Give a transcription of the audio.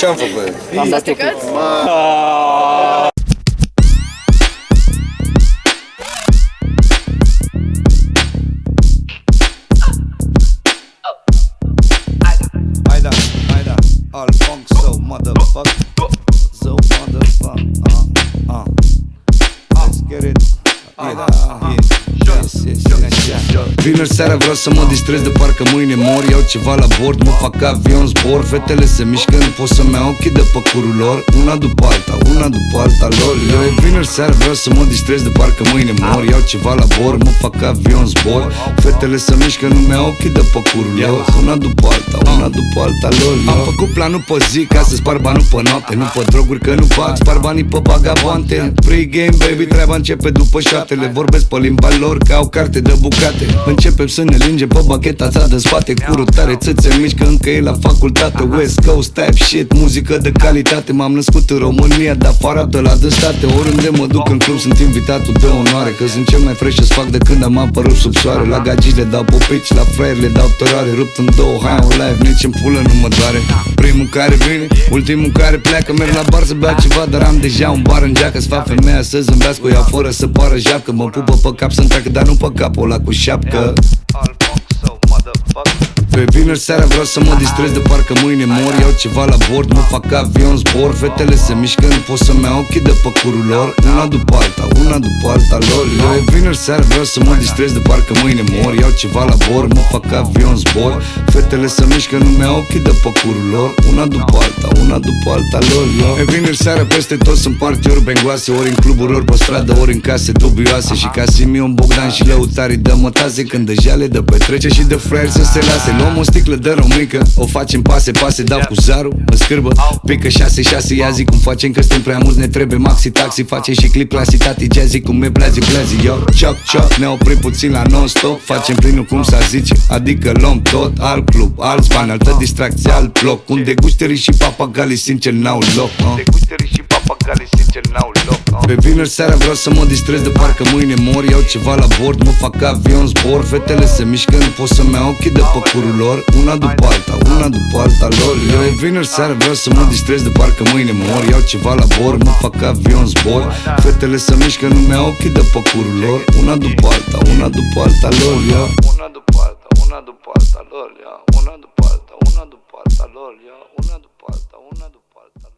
Ce-am făcut? Am dat stricat? Haida, all funk so motherfucker, so motherfucker, let's get it. Vineri seara vreau să mă distrez de parcă mâine mor. Iau ceva la bord, mă fac avion zbor. Fetele se mișcă, nu pot să-mi iau ochii de păcurul lor. Una după alta, una după alta lor. Eu e vineri seara vreau să mă distrez de parcă mâine mor. Iau ceva la bord, mă fac avion zbor. Fetele se mișcă, nu-mi iau ochii de păcurul lor. Una după alta, una după alta lor. Am făcut planul pe zi ca să spar banul pe noapte. Nu pe droguri că nu bag, spar banii pe bagabante. Pre-game baby, treaba începe după șatele. Vorbesc pe limba lor ca au carte de bucate. Începem să ne lingem pe bacheta ta de spate. Cu rutare, țâțe mici că încă e la facultate. West Coast type shit, muzică de calitate. M-am născut în România, dar afară de la de state. Oriunde mă duc în club sunt invitatul de onoare. Că sunt cel mai fresh as fac de când am apărut sub soare. La gagici le dau popici, la fraieri le dau tărare. Rupt în două, hai on live, nici în pulă nu mă doare. Primul care vine, ultimul care pleacă. Merg la bar să beau ceva, dar am deja un bar în geacă. Să fac femeia să zâmbească, o iau fără să pară japcă. Mă pupă pe cap să întreacă, dar nu pe capul ăla cu șapcă. Pe vineri seara vreau să mă distrez de parcă mâine mor. Iau ceva la bord, mă fac avion zbor. Fetele se mișcă, nu pot să-mi iau ochii de păcurul lor. Una după alta, una după alta lor. Eu e vineri seara vreau să mă distrez de parcă mâine mor. Iau ceva la bord, mă fac avion zbor. Fetele se mișcă, nu-mi iau ochii de păcurul lor. Una după alta, una după alta lor. E vineri seara peste tot sunt party-uri bengoase. Ori în cluburi, ori pe stradă, ori în case dubioase. Și ca Simion Bogdan și lăutarii de mătase. Când deja le dă petrece și de fraieri să se lase. Luăm o sticlă de romică, o facem pase, dau cu zarul, în scârbă, pică 6-6, ia zi cum facem că suntem prea mulți, ne trebuie maxi taxi, facem și clip clasic, tati jazzy, cum e blazi, yo, cioc, ne oprim puțin la non-stop, facem plinul cum s-ar zice, adică luăm tot, alt club, alți bani, altă distracție, alt bloc, unde gușterii și papagalii sincer n-au loc, Pe vineri seara vreau să mă distrez de parcă mâine mor. Iau ceva la bord, mă fac avion zbor. Fetele se mișcă, nu pot să-mi iau ochii de păcurul lor. Una după alta, una după alta lor. Eu e vineri seara vreau să mă distrez de parcă mâine mor. Iau ceva la bord, mă fac avion zbor. Fetele se mișcă, nu-mi iau ochii de păcurul lor. Una după alta, una după alta lor. Una după alta, una după alta lor. Una după alta, una după alta lor. Una după alta, una după alta lor.